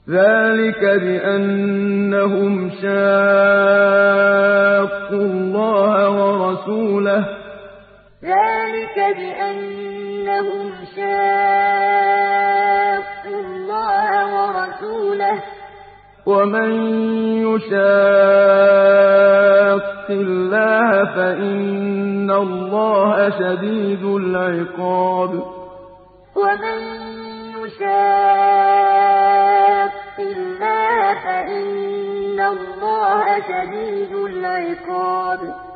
ذلك بأنهم شاقوا الله ورسوله ذلك بأنهم شاقوا الله ورسوله ومن يشاق الله فإن الله شديد العقاب ومن يشاق الله فإن الله شديد العقاب